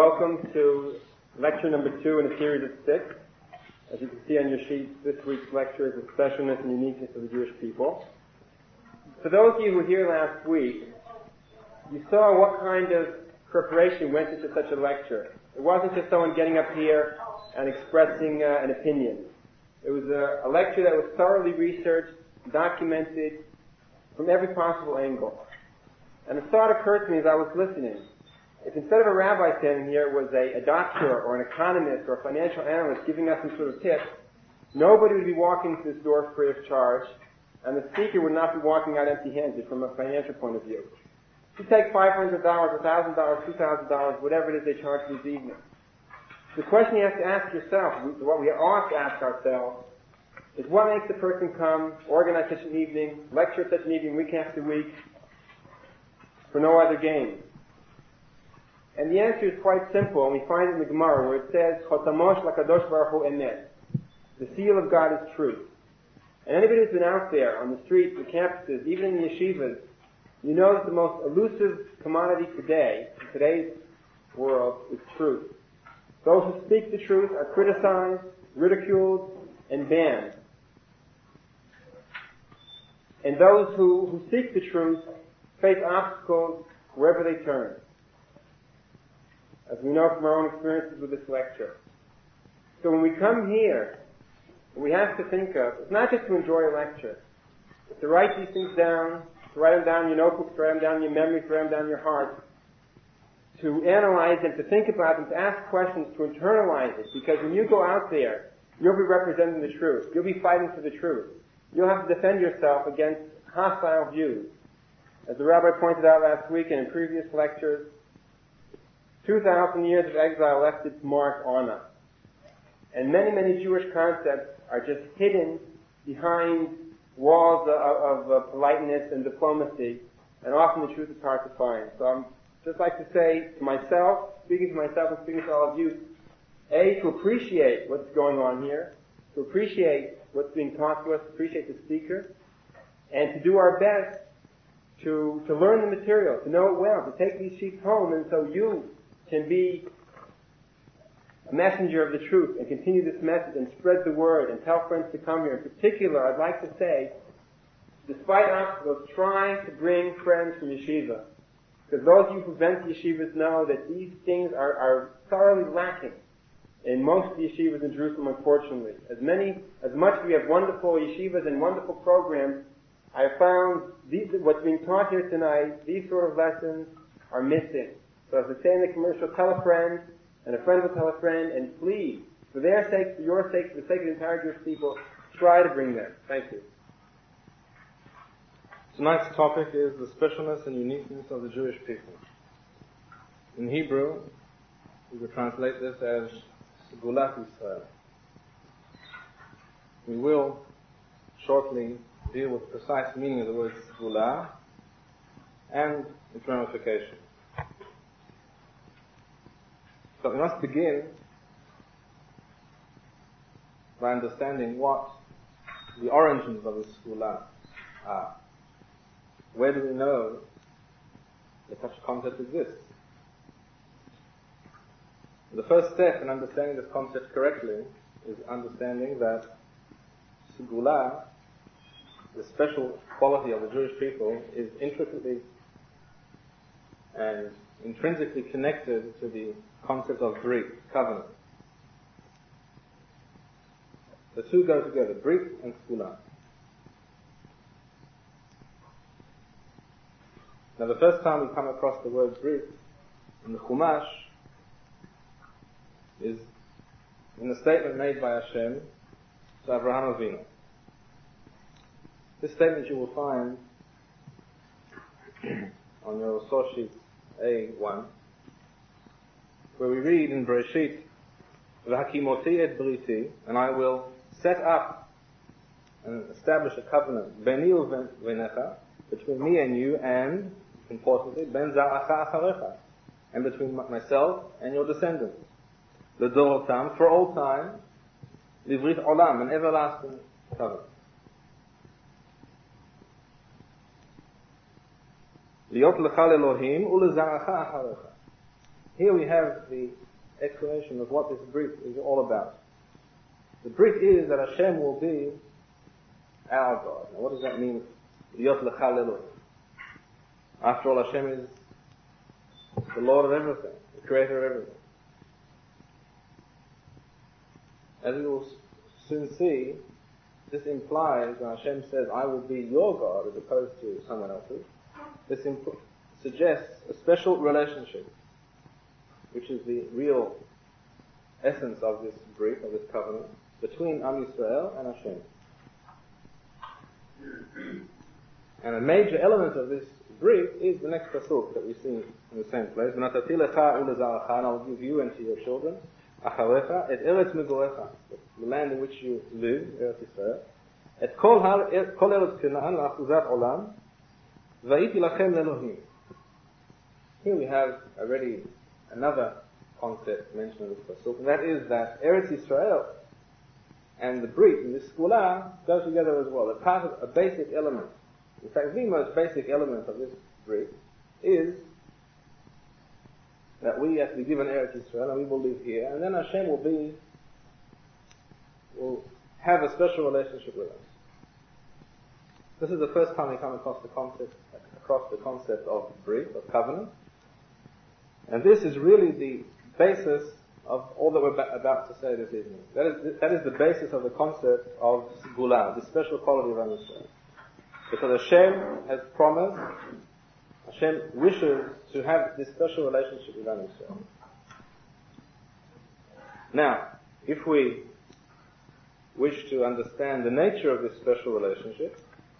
Welcome to lecture number 2 in a series of 6. As you can see on your sheets, this week's lecture is the specialness and uniqueness of the Jewish people. For those of you who were here last week, you saw what kind of preparation went into such a lecture. It wasn't just someone getting up here and expressing an opinion. It was a lecture that was thoroughly researched, documented from every possible angle. And a thought occurred to me as I was listening. If instead of a rabbi standing here, it was a doctor or an economist or a financial analyst giving us some sort of tips, nobody would be walking through this door free of charge, and the speaker would not be walking out empty-handed from a financial point of view. You take $500, $1,000, $2,000, whatever it is they charge this evening. The question you have to ask yourself, what we ought to ask ourselves, is what makes the person come, organize such an evening, lecture such an evening week after week, for no other gain? And the answer is quite simple, and we find it in the Gemara where it says, Chotamosh lakadosh baruch hu emet. The seal of God is truth. And anybody who's been out there on the streets, the campuses, even in the yeshivas, you know that the most elusive commodity today, in today's world, is truth. Those who speak the truth are criticized, ridiculed, and banned. And those who seek the truth face obstacles wherever they turn, as we know from our own experiences with this lecture. So when we come here, what we have to think of, it's not just to enjoy a lecture, it's to write these things down, to write them down in your notebooks, to write them down in your memory, to write them down in your heart, to analyze them, to think about them, to ask questions, to internalize it, because when you go out there, you'll be representing the truth. You'll be fighting for the truth. You'll have to defend yourself against hostile views. As the rabbi pointed out last week and in previous lectures, 2,000 years of exile left its mark on us. And many, many Jewish concepts are just hidden behind walls of politeness and diplomacy, and often the truth is hard to find. So I'm just like to say to myself, speaking to myself and speaking to all of you, A, to appreciate what's going on here, to appreciate what's being taught to us, to appreciate the speaker, and to do our best to learn the material, to know it well, to take these sheets home, and so you can be a messenger of the truth and continue this message and spread the word and tell friends to come here. In particular, I'd like to say, despite obstacles, try to bring friends from yeshiva. Because those of you who've been to yeshivas know that these things are thoroughly lacking in most of the yeshivas in Jerusalem, unfortunately. As much as we have wonderful yeshivas and wonderful programs, I have found what's being taught here tonight, these sort of lessons are missing. So as I say in the commercial, tell a friend, and a friend will tell a friend, and please, for their sake, for your sake, for the sake of the entire Jewish people, try to bring them. Thank you. Tonight's topic is the specialness and uniqueness of the Jewish people. In Hebrew, we would translate this as Segulat Yisrael. We will shortly deal with the precise meaning of the word Segulah and its ramifications. But we must begin by understanding what the origins of the Segulah are. Where do we know that such a concept exists? The first step in understanding this concept correctly is understanding that Segulah, the special quality of the Jewish people, is intricately and intrinsically connected to the concept of Brit, covenant. The two go together, Brit and Segulah. Now the first time we come across the word Brit in the Chumash is in a statement made by Hashem to Avraham Avinu. This statement you will find on your source sheet A1, where we read in Bereshit, V'hakimoti et briti, and I will set up and establish a covenant, beni uvenecha, between me and you, and, importantly, ben zaracha acharecha, and between myself and your descendants. L'dorotam, for all time, livrit olam, an everlasting covenant. Liot lecha Elohim ulezaracha acharecha. here we have the explanation of what this brit is all about. The brit is that Hashem will be our God. Now what does that mean? Yot lecha le'Elohim. After all, Hashem is the Lord of everything, the Creator of everything. As we will soon see, this implies, when Hashem says, I will be your God, as opposed to someone else's, this suggests a special relationship, which is the real essence of this brit, of this covenant, between Am Yisrael and Hashem. And a major element of this brit is the next pasuk that we see in the same place. V'natati lecha u'lezaracha, and I will give you and to your children, acharecha, et eretz megorecha, the land in which you live, Eretz Yisrael, et kol eretz Canaan la'achuzat olam, va'iti lachem le'Elohim. Here we have already another concept mentioned in this pasuk, and that is that Eretz Yisrael and the brit in this skula go together as well. A basic element, in fact the most basic element of this brit is that we have to be given Eretz Yisrael and we will live here, and then Hashem will have a special relationship with us. This is the first time we come across the concept of brit, of covenant. And this is really the basis of all that we're about to say this evening. That is the basis of the concept of Gula, the special quality of Am Yisrael. Because Hashem has promised, Hashem wishes to have this special relationship with Am Yisrael. Now, if we wish to understand the nature of this special relationship,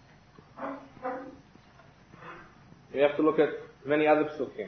we have to look at many other psukim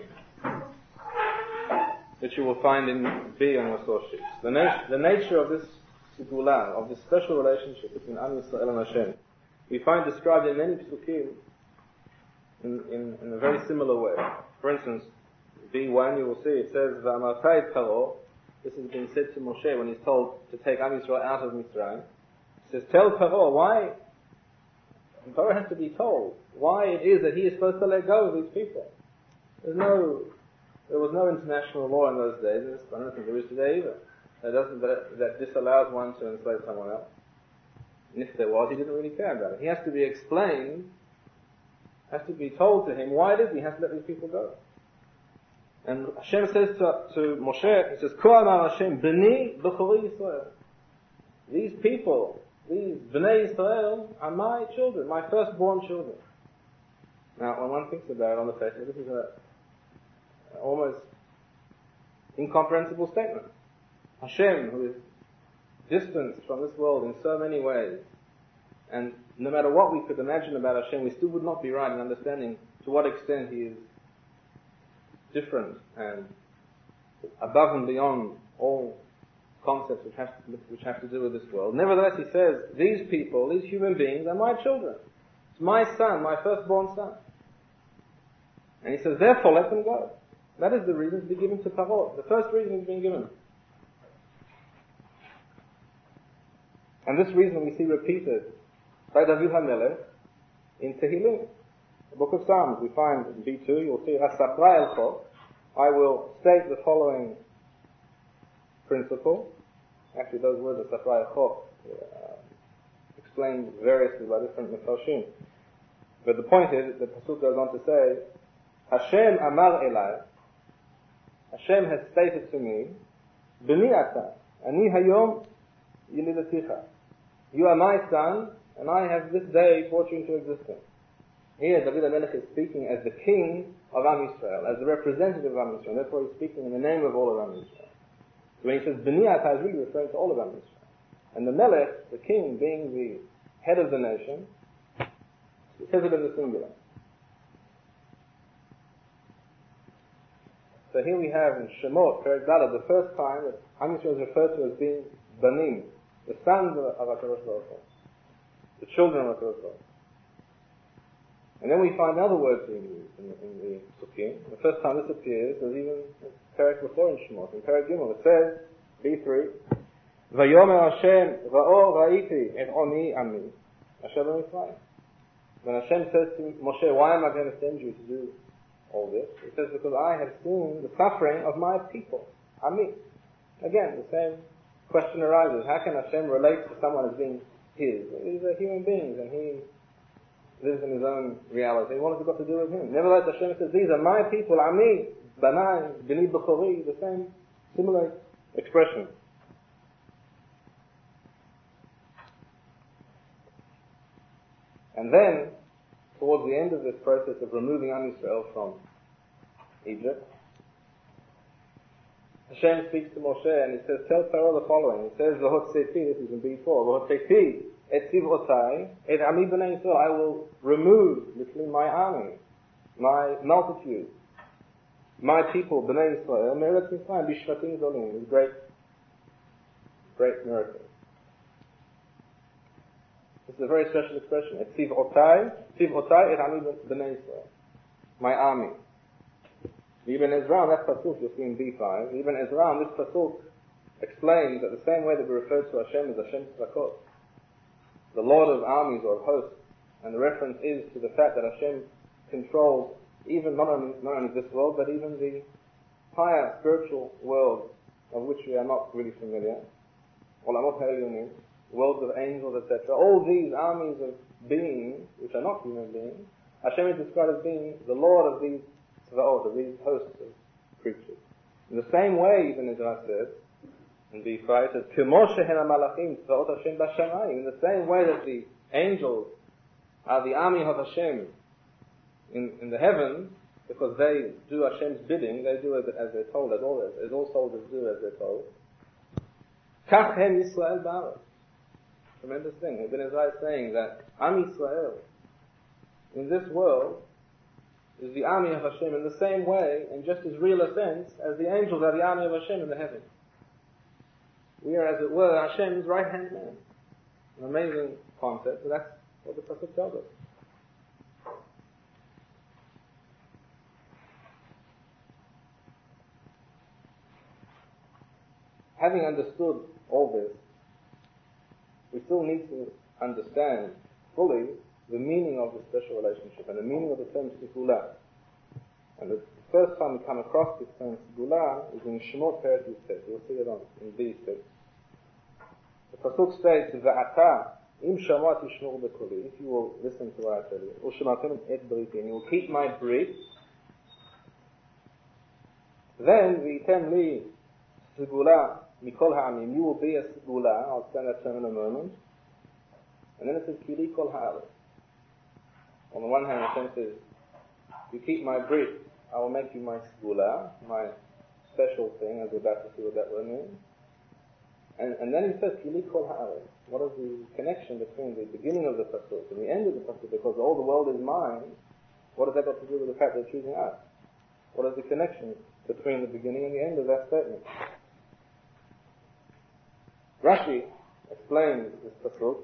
that you will find in B on your source sheets. The nature of this Sigula, of this special relationship between Am Yisrael and Hashem, we find described in many psukim in a very similar way. For instance, B1, you will see, it says, V'amartai et Paro, this has been said to Moshe when he's told to take Am Yisrael out of Mitzrayim. It says, tell Paro why, and Paro has to be told why it is that he is supposed to let go of these people. There was no international law in those days, and I don't think there is today either. That disallows one to enslave someone else. And if there was, he didn't really care about it. He has to be explained, has to be told to him why it is he has to let these people go. And Hashem says to Moshe, he says, Ko amar Hashem, B'ni b'chori Yisrael. These people, these B'nai Yisrael, are my children, my firstborn children. Now, when one thinks about it on the face of it, this is a almost incomprehensible statement. Hashem, who is distanced from this world in so many ways, and no matter what we could imagine about Hashem, we still would not be right in understanding to what extent he is different and above and beyond all concepts which have to do with this world. Nevertheless, he says, these people, these human beings, are my children. It's my son, my firstborn son. And he says, therefore, let them go. That is the reason to be given to Paro. The first reason is being given. And this reason we see repeated by David HaMelech in Tehillim. The book of Psalms, we find in B2, you'll see, Asapra el Chok, I will state the following principle. Actually, those words, Asapra el Chok, explained variously by different Mefarshim. But the point is, the Pasuk goes on to say, Hashem amar elai, Hashem has stated to me, B'ni ata, ani hayom yilidaticha. You are my son, and I have this day brought you into existence. Here, David HaMelech is speaking as the king of Am Yisrael, as the representative of Am Yisrael. Therefore, he's speaking in the name of all of Am Yisrael. So when he says B'ni ata, he's really referring to all of Am Yisrael. And the Melech, the king, being the head of the nation, he says it in the singular. So here we have in Shemot, Perek Daled, the first time that Am Yisrael is referred to as being Banim, the sons of HaKadosh Baruch Hu, the children of HaKadosh Baruch Hu. And then we find other words being used in the Sukkim. The first time this appears, there's even a Perek before in Shemot. In Perek Gimel, it says, B3, Vayomer Hashem ra'o ra'iti et oni ami Hashem Mitzrayim. When Hashem says to Moshe, why am I going to send you to do all this? He says, because I have seen the suffering of my people. Ami. Again, the same question arises. How can Hashem relate to someone as being his? These are human beings, and he lives in his own reality. What has it got to do with him? Nevertheless, Hashem says, these are my people, Ami, Banai, Bini B'chori, the same, similar expression. And then, towards the end of this process of removing Am Yisrael from Egypt, Hashem speaks to Moshe and he says, tell Pharaoh the following. He says, V'hotzeti, this is in B4, V'hotzeti, et tziv'otai, et ami b'nei Yisrael, I will remove, literally, my army, my multitude, my people, b'nei Yisrael, me'eretz Mitzrayim, b'shvatim zolim, with great miracle. This is a very special expression. Et tziv'otai, et ami b'nei Yisrael, my army. Ibn Ezra, that pasuk you'll see in B5, Ibn Ezra, this pasuk explains that the same way that we refer to Hashem as Hashem Tzvakot, the Lord of armies or hosts, and the reference is to the fact that Hashem controls even not only this world, but even the higher spiritual world of which we are not really familiar, worlds of angels, etc. All these armies of beings, which are not human beings, Hashem is described as being the Lord of these of these hosts of creatures. In the same way, even as I said, in B5, it says, in the same way that the angels are the army of Hashem in the heavens, because they do Hashem's bidding, they do as they're told, as all soldiers do as they're told. Yisrael Ba'aretz. Tremendous thing. Ibn Ezra is saying that Am Yisrael in this world is the army of Hashem in the same way, in just as real a sense, as the angels are the army of Hashem in the heavens. We are, as it were, Hashem's right-hand man. An amazing concept, but that's what the Pasuk tells us. Having understood all this, we still need to understand fully the meaning of the special relationship and the meaning of the term Segula. And the first time we come across this term Segula is in Shemot Perek Yud. You'll see it in B6. The Pasuk states, V'ata im shamat yishmor b'koli, if you will listen to what I tell you, U'shematem et briti, and you will keep my brit, then v'item li Segula mikol ha'amim, you will be a Segula. I'll explain that term in a moment. And then it says, Kili kol ha'aretz. On the one hand, Hashem says, you keep my brit, I will make you my segula, my special thing, as we're about to see what that word means. And then he says, Kili kol ha'aretz. What is the connection between the beginning of the pasuk and the end of the pasuk? Because all the world is mine. What has that got to do with the fact they're choosing us? What is the connection between the beginning and the end of that statement? Rashi explains this pasuk,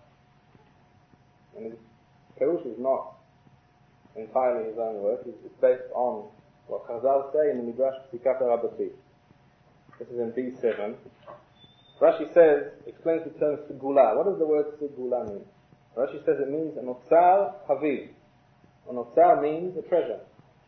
and Perush is not entirely his own work. It's based on what Chazal say in the Midrash Psikat Rabati. This is in B7. Rashi says, explains the term Segula. What does the word Segula mean? Rashi says it means an Otzar Haviv. An Otzar means a treasure.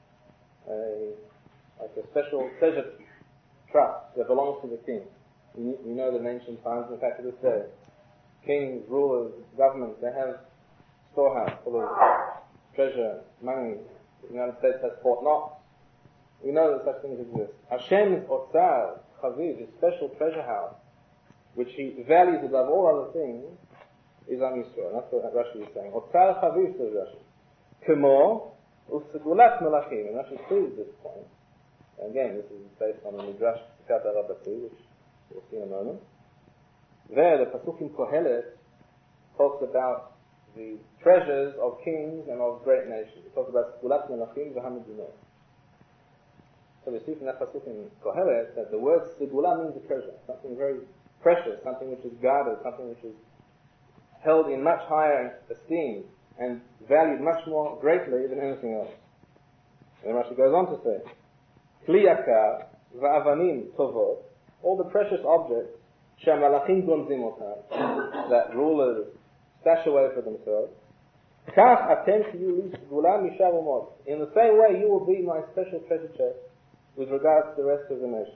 Like a special treasure trust that belongs to the king. We know that in ancient times, in fact to this day, kings, rulers, governments, they have storehouse full of treasure, money. The United States has Fort Knox. We know that such things exist. Hashem's Otzar Chaviv, his special treasure house, which he values above all other things, is Am Yisrael. That's what Rashi is saying. Otzar Chaviv, says Rashi. Kemo u'segulat melachim. And Rashi proves this point. And again, this is based on the Midrash Psikat Rabati, which we'll see in a moment. There, the Pasuk in Kohelet talks about the treasures of kings and of great nations. It talks about Segulat Melachim v'Hamedinot. So we see from that pasuk in Kohelet that the word Segula means a treasure, something very precious, something which is guarded, something which is held in much higher esteem and valued much more greatly than anything else. And Rashi goes on to say, Kli yakar v'avanim tovot, all the precious objects, she'amalachim gonzim otam, that rulers stash away for themselves, Kach atem tiyu li segula mishav umot. In the same way, you will be my special treasure chest with regards to the rest of the nation.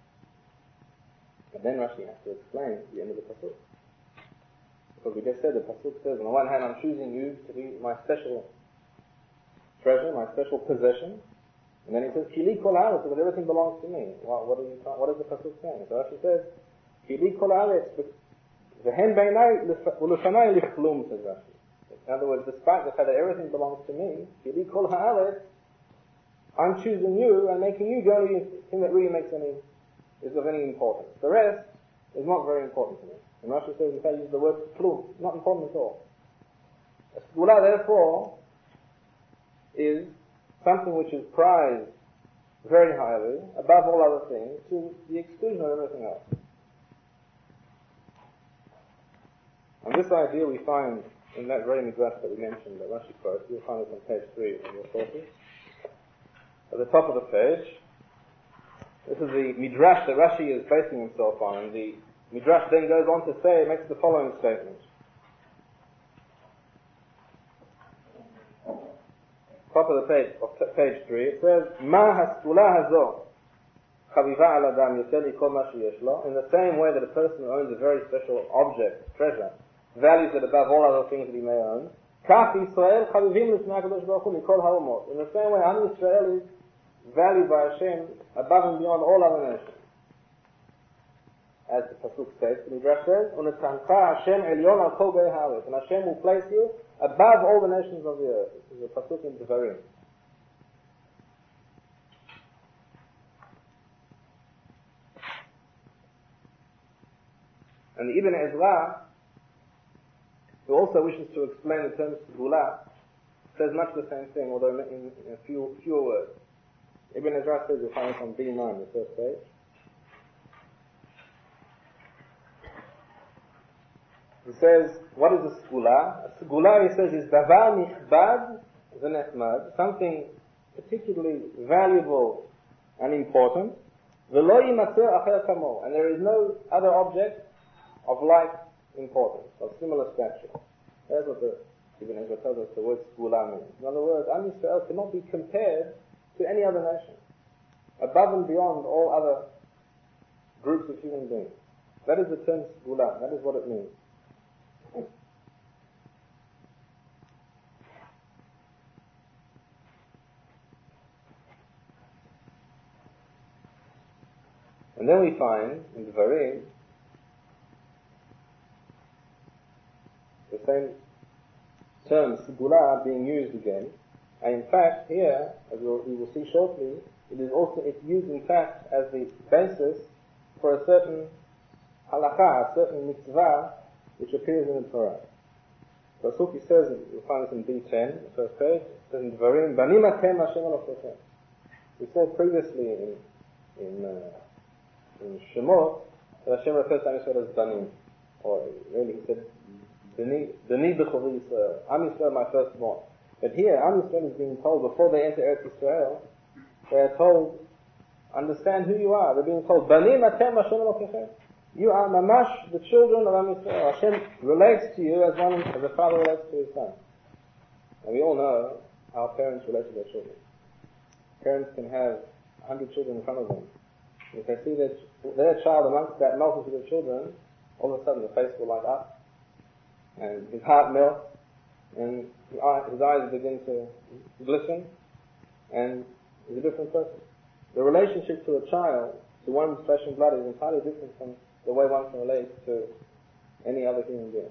And then Rashi has to explain the end of the pasuk. Because we just said the pasuk says, on the one hand, I'm choosing you to be my special treasure, my special possession. And then he says, Kili kol haaretz, because everything belongs to me. What is the pasuk saying? So Rashi says, Kili kol haaretz, v'hen beinai u'lefanai lichlum, says Rashi. In other words, despite the fact that everything belongs to me, Kili kol haaretz, I'm choosing you and making you the only thing that really is of any importance. The rest is not very important to me. And Rashi says, in fact, use the word klum, not important at all. A segula, therefore, is something which is prized very highly, above all other things, to the exclusion of everything else. And this idea we find in that very midrash that we mentioned, that Rashi quotes. You'll find it on page 3 of your sources. At the top of the page, this is the midrash that Rashi is basing himself on, and the midrash then goes on to say, makes the following statement. Top of the page, page 3, it says, Ma has'ula hazo chaviva al adam yoter mikol ma sheyesh lo. In the same way that a person who owns a very special object, treasure, values it above all other things that he may own, kach Yisrael chavivim l'snei HaKadosh Baruch Hu mikol ha'omot. In the same way, Am Yisrael is valued by Hashem above and beyond all other nations. As the pasuk states, the midrash says, "Unetancha Hashem elyon al kol bei haaretz," and Hashem will place you above all the nations of the earth. This is a pasuk in Devarim. And the Ibn Ezra, who also wishes to explain the term segula, says much the same thing, although in a fewer words. Ibn Ezra says, you'll find it on B9, the first page. He says, what is a segula? A segula, he says, is davar nichbad v'nechmad, something particularly valuable and important. V'lo yimatzer acher kamo, and there is no other object of like importance, of similar stature. That's what the Ibn Ezra tells us the word segula means. In other words, Am Yisrael cannot be compared to any other nation, above and beyond all other groups of human beings. That is the term segula. That is what it means. And then we find in the Devarim the same term segula being used again, and in fact here, as we will see shortly, it's used in fact as the basis for a certain halakha, a certain mitzvah which appears in the Torah. So Suki says, you'll find this in B10, the first page, it says in Devarim, Banim atem Hashem Elokechem. We saw previously in Shemot that Hashem refers to Am Yisrael as Banim, or really he said, Bani b'chovi Yisrael, Am Yisrael my firstborn. But here, Am Yisrael is being told, before they enter Eretz Yisrael, they are told, understand who you are. They're being told, Banim atem Hashem Elokechem. You are mamash, the children of Am Yisrael. Hashem relates to you as a father relates to his son. And we all know how parents relate to their children. Parents can have 100 children in front of them. If they see their child amongst that multitude of children, all of a sudden the face will light up, and his heart melts, and his eyes begin to glisten, and he's a different person. The relationship to a child, to one's flesh and blood, is entirely different from the way one can relate to any other human being.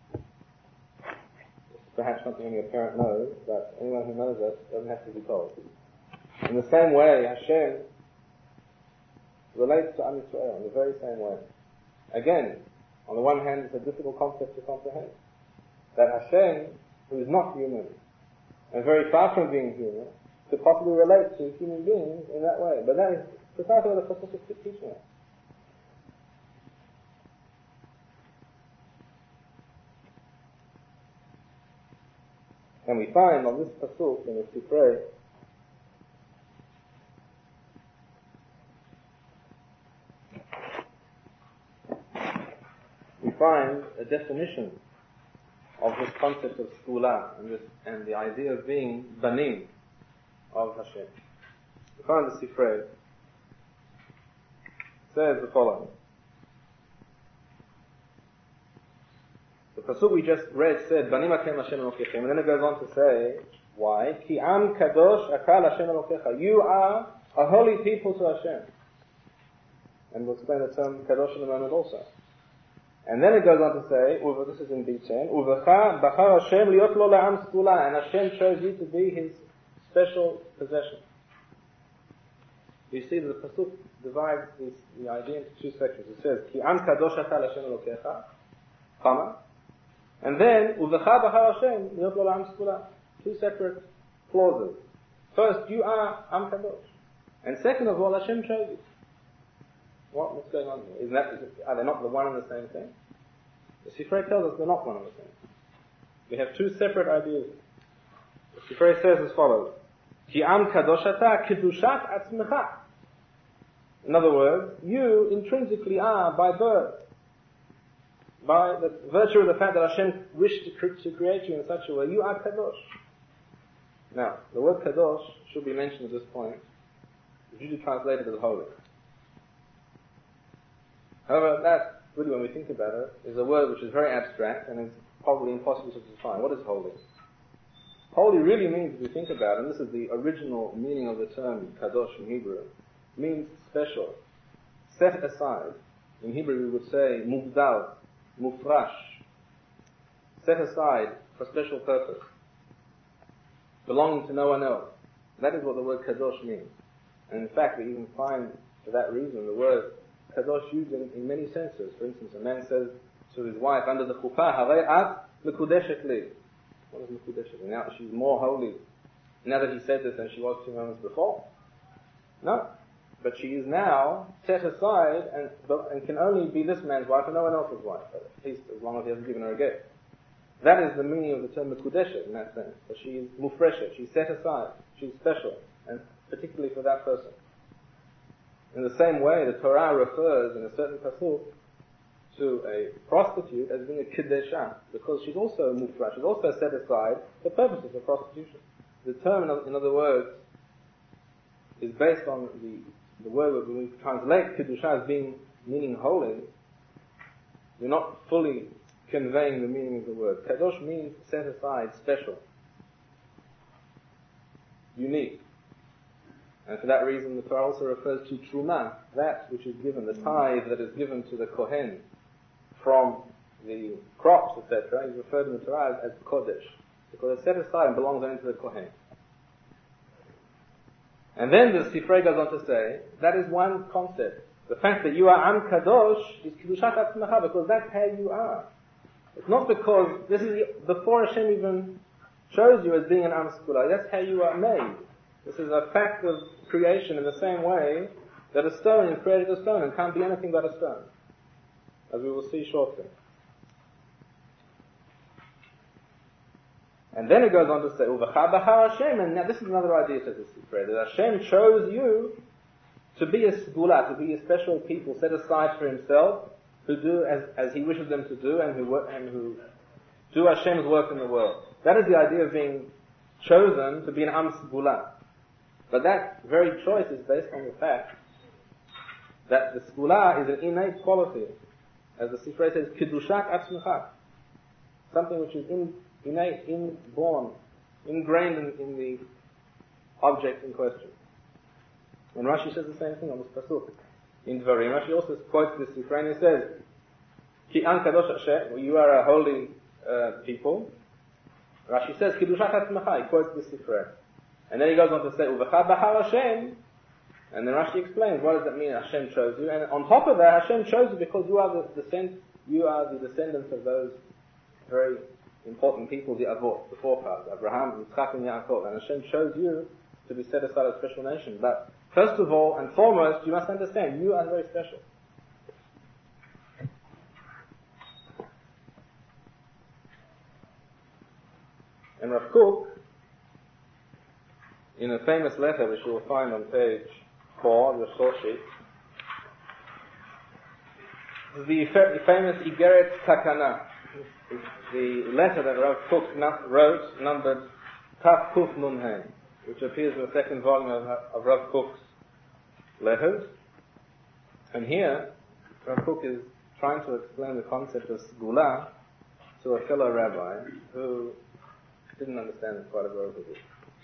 It's perhaps something only a parent knows, but anyone who knows us doesn't have to be told. In the same way, Hashem relates to Am Yisrael in the very same way. Again, on the one hand, it's a difficult concept to comprehend. That Hashem, who is not human, and very far from being human, could possibly relate to human beings in that way. But that is precisely what the Pasuk is teaching us. And we find on this Pasuk, in the Sifrei, we find a definition of this concept of skula and the idea of being banim of Hashem. We find the Sifrei says the following. The pasuk we just read said, Banim atem Hashem Elokeichem, and then it goes on to say, why? Ki am kadosh akal Hashem Elokecha. You are a holy people to Hashem. And we'll explain the term kadosh in a moment also. And then it goes on to say, this is in B10, Uvecha bachar Hashem liot lo la'am skula, and Hashem chose you to be His special possession. You see the pasuk divides the idea into two sections. It says, Ki am kadosh akal Hashem Elokecha, comma, and then, Uvecha b'char Hashem, liot lo la'am skula. Two separate clauses. First, you are Am Kadosh. And second of all, Hashem chose you. What's going on here? Are they not the one and the same thing? The Sifrei tells us they're not one and the same thing. We have two separate ideas. The Sifrei says as follows. Ki am kadosh ata kedushat atzmecha. In other words, you intrinsically are by birth, by the virtue of the fact that Hashem wished to create you in such a way, you are kadosh. Now, the word kadosh should be mentioned at this point. It's usually translated as holy. However, that, really when we think about it, is a word which is very abstract and is probably impossible to define. What is holy? Holy really means, if you think about it, and this is the original meaning of the term kadosh in Hebrew, means special, set aside. In Hebrew we would say mugdal, mufrash, set aside for special purpose, belonging to no one else. That is what the word kadosh means. And in fact, we even find, for that reason, the word kadosh used in many senses. For instance, a man says to his wife under the chuppah, Harei at mekudeshet li. What is mekudeshet li? Now she's more holy now that he said this than she was 2 moments before. No. But she is now set aside and can only be this man's wife and no one else's wife, at least as long as he hasn't given her a gift. That is the meaning of the term mekudeshet in that sense. That she is mufreshet, she's set aside, she's special, and particularly for that person. In the same way, the Torah refers in a certain pasuk to a prostitute as being a kidesha, because she's also mufresh, she's also set aside for purposes of prostitution. The term, in other words, is based on the word when we translate kedusha as being meaning holy. We're not fully conveying the meaning of the word. Kadosh means set aside, special, unique. And for that reason, the Torah also refers to truma, that which is given, the tithe that is given to the kohen from the crops, etc., is referred in the Torah as kodesh, because it's set aside and belongs only to the kohen. And then the Sifrei goes on to say, that is one concept. The fact that you are Am Kadosh is Kedushat Atzmecha, because that's how you are. It's not because this is before Hashem even chose you as being an Am Skula. That's how you are made. This is a fact of creation in the same way that a stone is created a stone and can't be anything but a stone, as we will see shortly. And then it goes on to say, Uvecha b'char Hashem, and now this is another idea to this Sifrei, that Hashem chose you to be a Sgula, to be a special people set aside for Himself, who do as He wishes them to do, and who do Hashem's work in the world. That is the idea of being chosen to be an Am Sgula. But that very choice is based on the fact that the Sgula is an innate quality, as the Sifrei says, Kedushat Atzmecha, something which is innate, inborn, ingrained in the object in question. And Rashi says the same thing on this pasuk. In Dvarim, Rashi also quotes this Sifrei and he says, Ki an kadosh Hashem, you are a holy people. Rashi says, Kedushat Atzmecha, he quotes this Sifrei. And then he goes on to say, Uvecha b'char Hashem, and then Rashi explains, what does that mean, Hashem chose you? And on top of that, Hashem chose you because you are the descendants of those very important people, the Avot, the forefathers, Abraham, Yitzchak, and Yaakov. And Hashem chose you to be set aside as a special nation. But first of all and foremost, you must understand, you are very special. And Rav Kook, in a famous letter which you will find on page 4 of the source sheet, the famous Igeret Takana. the letter that Rav Kook wrote, numbered Taf Kuf Nun Hey, which appears in the second volume of Rav Kook's letters. And here, Rav Kook is trying to explain the concept of Sgula to a fellow rabbi who didn't understand it quite as well as he did.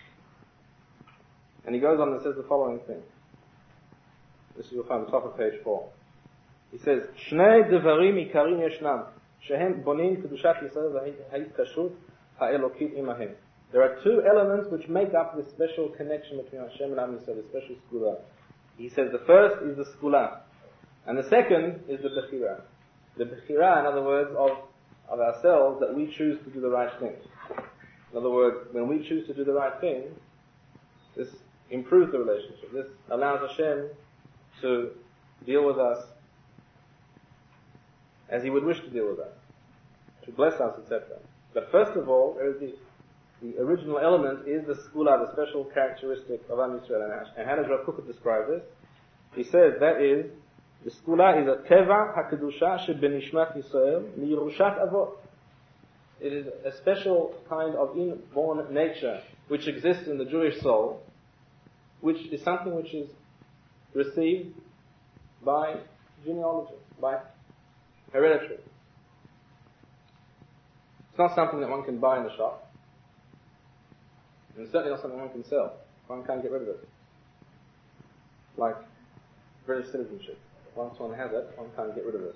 And he goes on and says the following thing. This you'll find at the top of page 4. He says, Shnei devarim ikarim yeshnam, shehem bonim kedushat Yisrael v'ha'ikashut ha'elokit imahem. There are two elements which make up this special connection between Hashem and Am Yisrael, the special skula. He says the first is the skula, and the second is the bechira. The bechira, in other words, of ourselves, that we choose to do the right thing. In other words, when we choose to do the right thing, this improves the relationship. This allows Hashem to deal with us as He would wish to deal with us, to bless us, etc. But first of all, there is the original element is the skula, the special characteristic of Am Yisrael. And how does Rav Kook describe this? He says that is, the skula is a teva hakedusha shebenishmat Yisrael miyirushat avot. It is a special kind of inborn nature which exists in the Jewish soul, which is something which is received by genealogy, by hereditary. It's not something that one can buy in the shop, and it's certainly not something one can sell. One can't get rid of it. Like British citizenship. Once one has it, one can't get rid of it.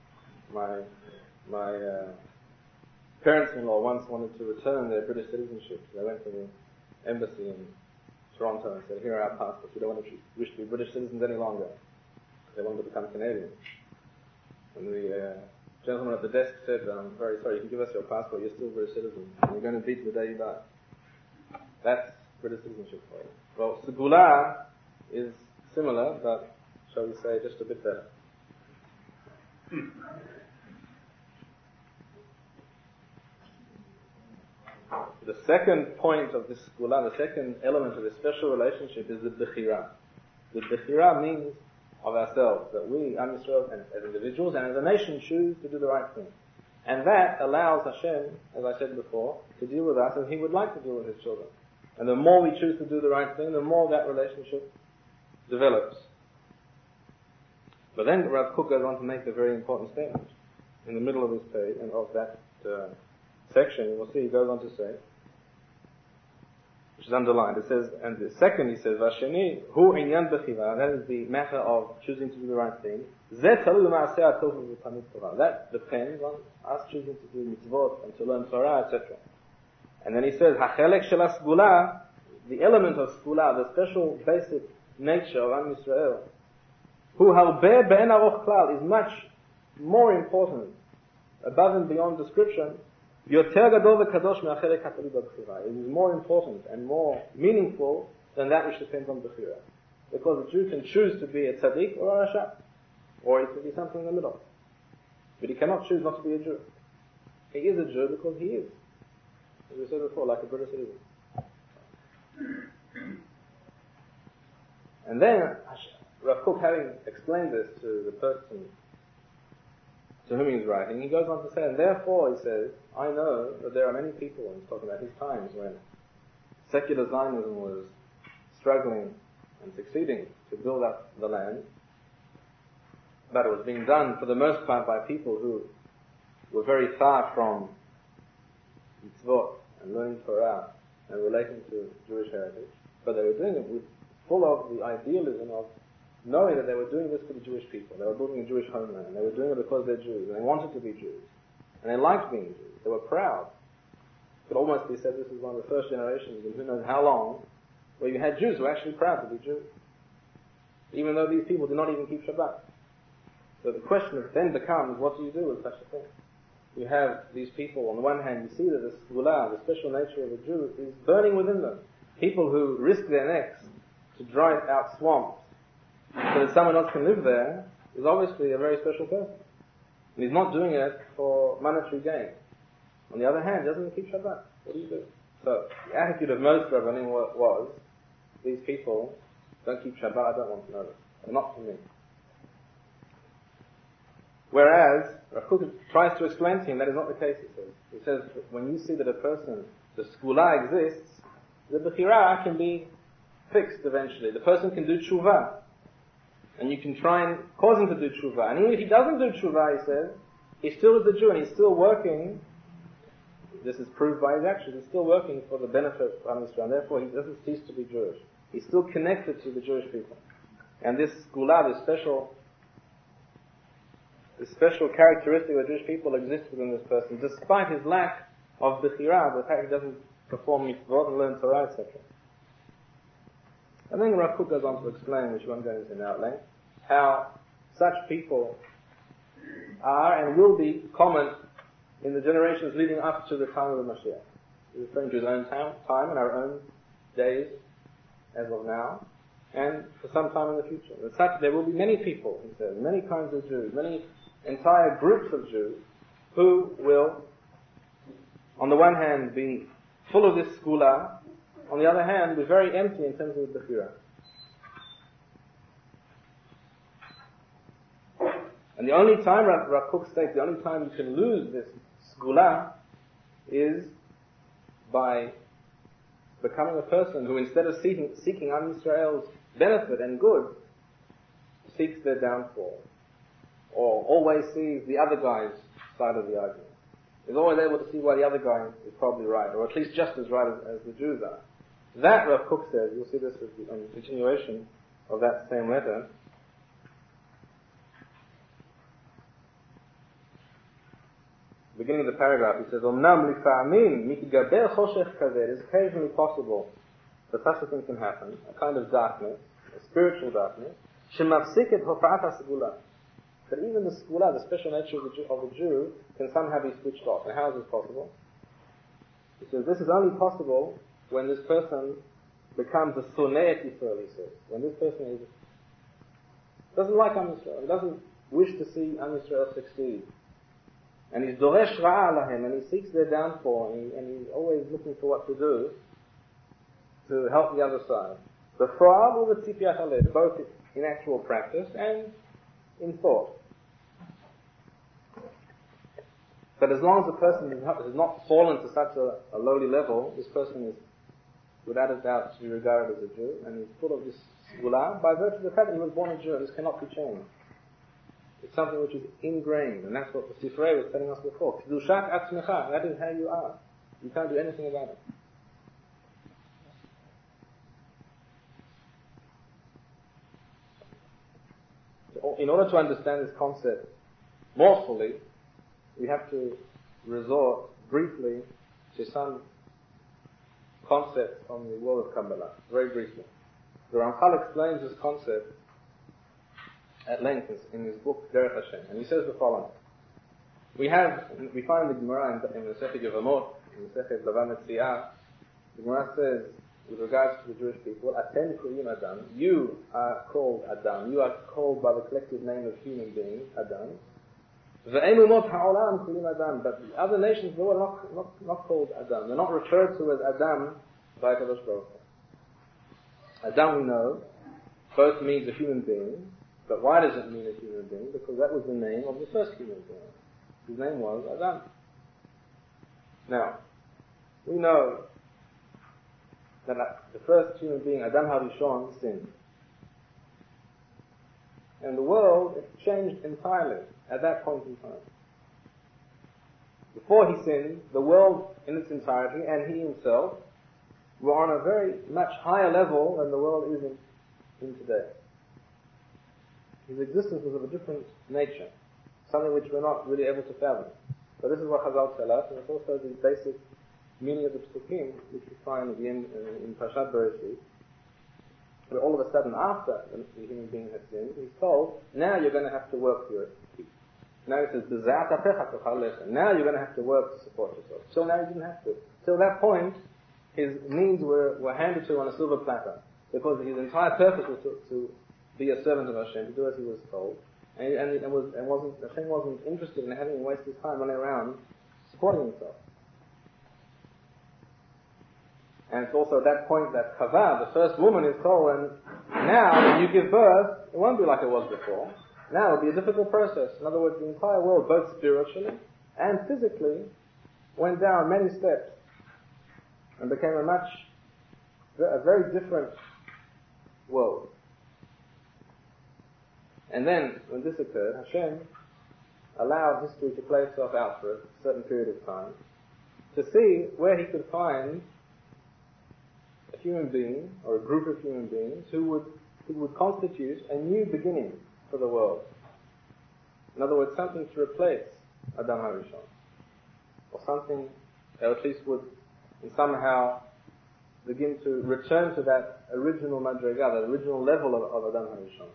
My parents-in-law once wanted to return their British citizenship. They went to the embassy in Toronto and said, here are our passports. We don't wish to be British citizens any longer. They wanted to become Canadian. And the gentleman at the desk said, I'm very sorry, you can give us your passport, you're still a British citizen. And you're going to beat the day you die. That's British citizenship for you. Well, Segula is similar, but shall we say just a bit better. The second point of this Segula, the second element of this special relationship is the Bechira. The Bechira means of ourselves, that we, Am Yisrael, as individuals and as a nation, choose to do the right thing. And that allows Hashem, as I said before, to deal with us as He would like to deal with His children. And the more we choose to do the right thing, the more that relationship develops. But then Rav Kook goes on to make a very important statement. In the middle of this page, and of that section, you will see he goes on to say, which is underlined, it says, and the second he says, Vasheni, hu inyan bechira, that is the matter of choosing to do the right thing. That depends on us choosing to do mitzvot and to learn Torah, etc. And then he says, hachelek shel sgula, the element of sgula, the special basic nature of Am Yisrael, hu harbe be'en aroch klal, is much more important, above and beyond description. It is more important and more meaningful than that which depends on Bechira. Because a Jew can choose to be a tzaddik or a rasha, or it could be something in the middle. But he cannot choose not to be a Jew. He is a Jew because he is, as we said before, like a British citizen. And then Rav Kook, having explained this to the person to whom he's writing, he goes on to say, and therefore, he says, I know that there are many people, and he's talking about his times when secular Zionism was struggling and succeeding to build up the land, but it was being done for the most part by people who were very far from mitzvot and learning Torah and relating to Jewish heritage, but they were doing it full of the idealism of knowing that they were doing this for the Jewish people. They were building a Jewish homeland, and they were doing it because they're Jews, and they wanted to be Jews. And they liked being Jews. They were proud. It could almost be said this is one of the first generations, and who knows how long, where you had Jews who were actually proud to be Jews. Even though these people did not even keep Shabbat. So the question then becomes, what do you do with such a thing? You have these people, on the one hand, you see that the Sgula, the special nature of a Jew, is burning within them. People who risk their necks to drive out swamps so that someone else can live there is obviously a very special person. And he's not doing it for monetary gain. On the other hand, doesn't he keep Shabbat? What do you do? So, the attitude of most Rabbanim was, these people don't keep Shabbat, I don't want to know them. They're not for me. Whereas, Rav Kook tries to explain to him that is not the case, he says. He says, when you see that a person, the skula exists, the bechira can be fixed eventually. The person can do tshuva. And you can try and cause him to do tshuva. And even if he doesn't do tshuva, he says, he still is a Jew and he's still working. This is proved by his actions. He's still working for the benefit of Israel, and therefore he doesn't cease to be Jewish. He's still connected to the Jewish people. And this skula, this special characteristic of the Jewish people exists within this person, despite his lack of bechira, the fact he doesn't perform mitzvot and learn Torah, etc. And then Rav Kook goes on to explain, which we won't go into now at length, how such people are and will be common in the generations leading up to the time of the Mashiach. He's referring to his own time and our own days as of now, and for some time in the future. As such, there will be many people, he says, many kinds of Jews, many entire groups of Jews, who will, on the one hand, be full of this skula, on the other hand, be very empty in terms of the bechira. And the only time, Rav Kook states, the only time you can lose this skula is by becoming a person who, instead of seeking Am Yisrael's benefit and good, seeks their downfall, or always sees the other guy's side of the argument. Is always able to see why the other guy is probably right, or at least just as right as the Jews are. That, Rav Kook says, you'll see this on the continuation of that same letter, beginning of the paragraph, he says, Omnam lifa'amin mitgaber choshech kaveh. It is occasionally possible that such a thing can happen, a kind of darkness, a spiritual darkness, shemafsiket hofa'at ha-segula. That even the skula, the special nature of the Jew, can somehow be switched off. And how is this possible? He says, this is only possible when this person becomes a sonei Yisrael, he says. When this person doesn't like Am Yisrael, he doesn't wish to see Am Yisrael succeed. And he's doresh ra'a lahem, and he seeks their downfall, and he's always looking for what to do to help the other side. The fa'al with tzipiyat halev, both in actual practice and in thought. But as long as the person has not fallen to such a lowly level, this person is without a doubt to be regarded as a Jew, and he's full of this skula by virtue of the fact that he was born a Jew. This cannot be changed. It's something which is ingrained, and that's what the Sifrei was telling us before. Kedushat atzmecha, that is how you are. You can't do anything about it. So in order to understand this concept more fully, we have to resort briefly to some concepts from the world of Kabbalah, very briefly. The Ramchal explains this concept at length in his book Derech Hashem, and he says the following: we find the Gemara in the Masechet Yevamot, in the Masechet Bava Metzia. The Gemara says, with regards to the Jewish people, Atem Kurim Adam, you are called Adam, you are called by the collective name of human beings, Adam. Ve'enu mot ha'olam Kurim Adam, but the other nations of the world are not called Adam. They're not referred to as Adam by Kadosh Baruch Hu. Adam, we know, both means a human being. But why does it mean a human being? Because that was the name of the first human being. His name was Adam. Now, we know that the first human being, Adam HaRishon, sinned. And the world changed entirely at that point in time. Before he sinned, the world in its entirety, and he himself, were on a very much higher level than the world is in today. His existence was of a different nature, something which we're not really able to fathom. But this is what Chazal tell us, and it's also the basic meaning of the Psukim, which we find at the end in Parashat Bereshit, where all of a sudden, after the human being has sinned, he's told, now you're going to have to work for your feet. Now he says, now you're going to have to work to support yourself. Till now you didn't have to. Till that point, his means were handed to him on a silver platter, because his entire purpose was to be a servant of Hashem, to do as he was told, and Hashem wasn't interested in having him waste his time running around supporting himself. And it's also at that point that Chava, the first woman, is told, and now when you give birth, it won't be like it was before. Now it'll be a difficult process. In other words, the entire world, both spiritually and physically, went down many steps and became a very different world. And then, when this occurred, Hashem allowed history to play itself out for a certain period of time to see where he could find a human being or a group of human beings who would constitute a new beginning for the world. In other words, something to replace Adam HaRishon, or something that at least would somehow begin to return to that original madriga, that original level of Adam HaRishon.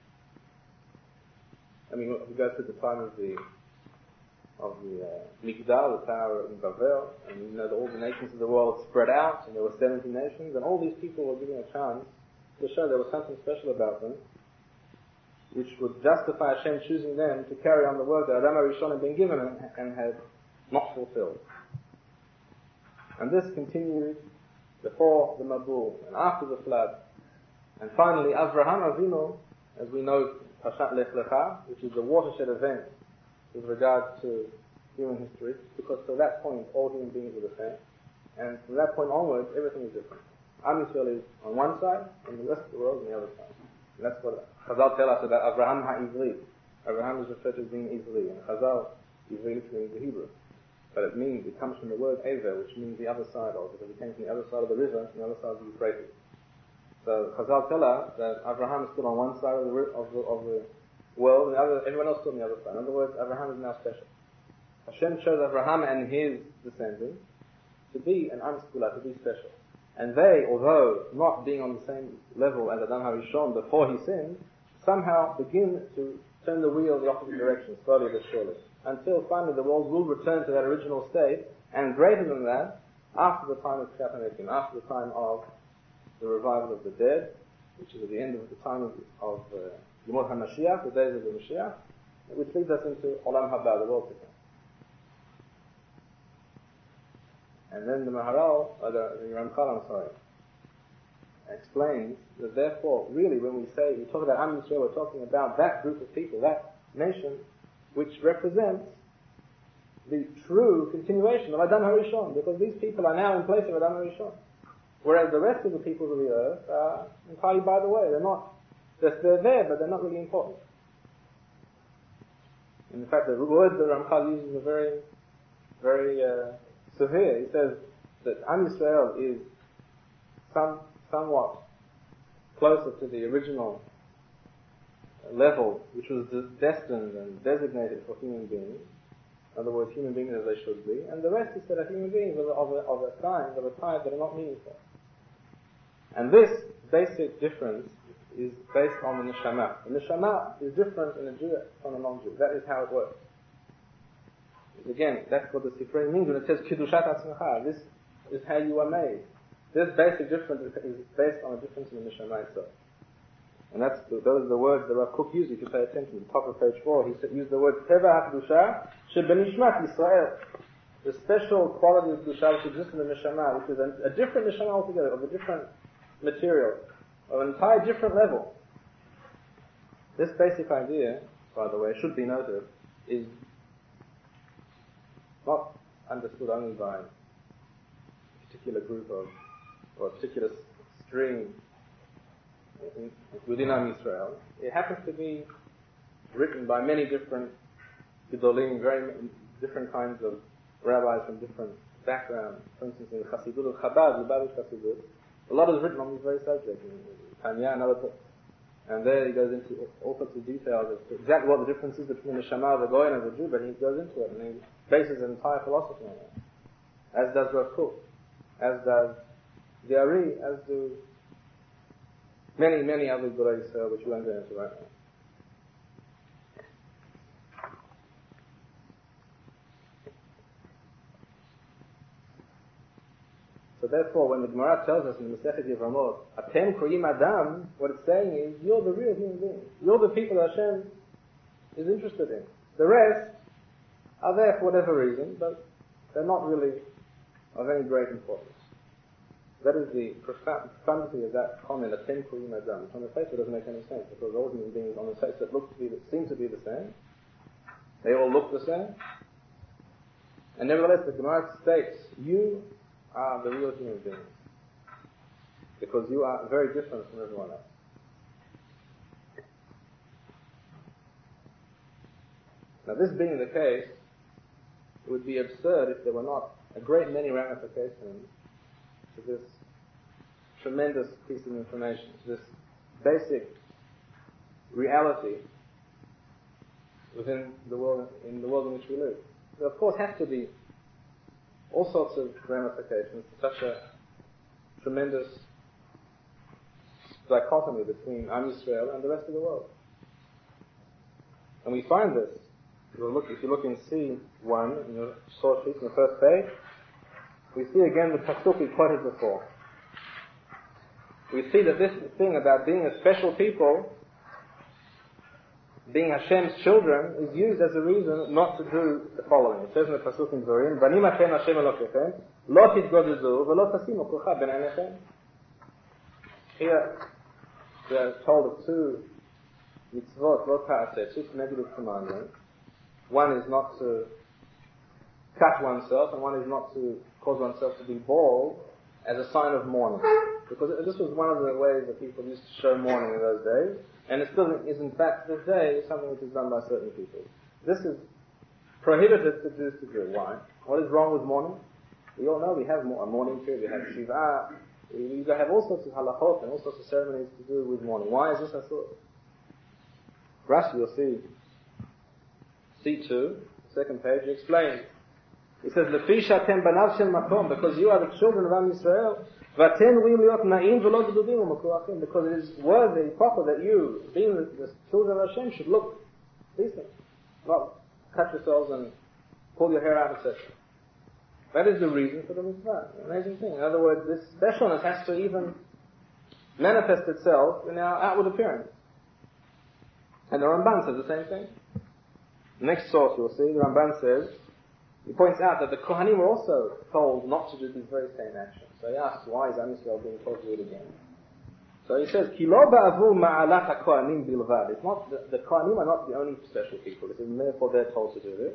I mean, we go through the time of the Migdal, the tower in Babel, and you know that all the nations of the world spread out, and there were 70 nations, and all these people were given a chance to show there was something special about them, which would justify Hashem choosing them to carry on the work that Adam HaRishon had been given and had not fulfilled. And this continued before the Mabul and after the flood. And finally, Avraham Avinu, as we know, Pashat Lech Lecha, which is a watershed event with regard to human history, because to that point all human beings were the same. And from that point onwards, everything is different. Am Yisrael is on one side, and the rest of the world on the other side. And that's what Chazal tell us about Avraham HaIvri. Avraham is referred to as being Ivri, and Chazal, Ivri literally means the Hebrew. But it comes from the word Ever, which means the other side of, because it came from the other side of the river, from the other side of the Euphrates. So Chazal tell us that Avraham stood on one side of the world, and everyone else stood on the other side. In other words, Avraham is now special. Hashem chose Avraham and his descendants to be an Am Skula, to be special. And they, although not being on the same level as Adam HaRishon before he sinned, somehow begin to turn the wheel the opposite direction, slowly but surely, until finally the world will return to that original state, and greater than that, after the time of Tchiat HaMetim, after the time of the revival of the dead, which is at the end of the time of Yemot HaMashiach, the days of the Mashiach, which leads us into Olam Haba, the world to come. And then the Maharal, the Ramchal, explains that therefore, really, when we talk about Am Yisrael, we're talking about that group of people, that nation, which represents the true continuation of Adam HaRishon, because these people are now in place of Adam HaRishon. Whereas the rest of the peoples of the earth are entirely by the way. They're there, but they're not really important. In fact, the word that Ramchal uses is very, very severe. He says that Am Yisrael is somewhat closer to the original level which was destined and designated for human beings. In other words, human beings as they should be. And the rest is that are human beings of a kind, of a type that are not meaningful. And this basic difference is based on the neshama. The neshama is different in a Jew from a non-Jew. That is how it works. Again, that's what the Sifrei means when it says Kiddushat Atzmecha. This is how you are made. This basic difference is based on a difference in the neshama itself. And those are the words that Rav Kook used, if you pay attention. The top of page 4, he used the word Teva HaKedusha Shebenishmat Yisrael. The special quality of Kedusha which exists in the neshama, which is a different neshama altogether, of a different material, of an entire different level. This basic idea, by the way, should be noted, is not understood only by a particular group or a particular string within Am Yisrael. It happens to be written by many different Gedolim, very different kinds of rabbis from different backgrounds. For instance, in Chassidut of Chabad, Lubavitch Chassidut, a lot is written on these very subjects. Tanya and other books. And there he goes into all sorts of details as to exactly what the difference is between the Shema of the Goyen and the Jew, but he goes into it and he bases an entire philosophy on it. As does Rav Kook, as does the Ari, as do many, many other Gurei Yisrael, which we won't go into right now. So therefore, when the Gemara tells us in the Masechet Yevamot, Atem Kroyim Adam, what it's saying is, you're the real human being. You're the people that Hashem is interested in. The rest are there for whatever reason, but they're not really of any great importance. That is the profundity of that comment, Atem Kurim Adam. On the face it doesn't make any sense, because all human beings on the face that seem to be the same, they all look the same. And nevertheless, the Gemara states, you are the real human beings. Because you are very different from everyone else. Now, this being the case, it would be absurd if there were not a great many ramifications to this tremendous piece of information, to this basic reality within the world, in the world in which we live. There, of course, have to be all sorts of ramifications to such a tremendous dichotomy between Am Yisrael and the rest of the world. And we find this. If you look in C1, in the source sheet, in the first page, we see again the pasuk we quoted before. We see that this thing about being a special people, being Hashem's children, is used as a reason not to do the following. It says in the pasuk in Zorim, "Banim Hashem Hashem Elokechem, lo titgodezu v'lo tasimu kocha ben einechem." Here we are told of two mitzvot, lo ta'aseh, two negative commandments. One is not to cut oneself, and one is not to cause oneself to be bald as a sign of mourning. Because this was one of the ways that people used to show mourning in those days, and it still is in fact today something which is done by certain people. This is prohibited to do. Why? What is wrong with mourning? We all know we have a mourning period, we have Shiva, we have all sorts of halachot and all sorts of ceremonies to do with mourning. Why is this a sort? Rashi, you'll see, C2, second page, he explains. He says, "Lefi she'atem banav shel makom," because you are the children of Am Yisrael. V'atem ruim liot na'im v'lo geduvim u'mekuachim, because it is worthy, proper that you, being the children of Hashem, should look decent, not cut yourselves and pull your hair out, etc. That is the reason for the mitzvah. Amazing thing. In other words, this specialness has to even manifest itself in our outward appearance. And the Ramban says the same thing. Next source you'll see, the Ramban says, he points out that the Kohanim were also told not to do these very same actions. So he asks, why is Am Yisrael being told to do it again? So he says, Ki lo ba'avu ma'alat ha-Kohanim bilvad. It's not, the Kohanim are not the only special people. It is therefore they're told to do this.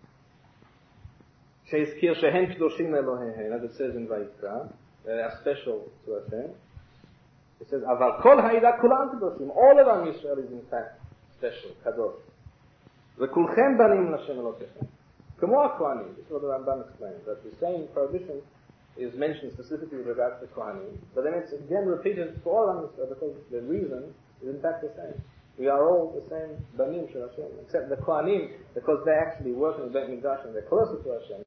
She'izkir shehen kedoshim Elohehen, as it says in Vayikra, they are special to Hashem. It says, Aval kol ha'ida kulam kedoshim. All of Am Yisrael is in fact special, kadosh. V'kulchem banim l'Hashem Elokechem. Kamo ha-Kohanim, this is what the Ramban explains, that the same prohibition is mentioned specifically with regards to Kohanim, but then it's again repeated for all Am Yisrael because the reason is in fact the same. We are all the same banim shel Hashem, except the Kohanim, because they actually work in the Beit Mikdash and they're closer to Hashem.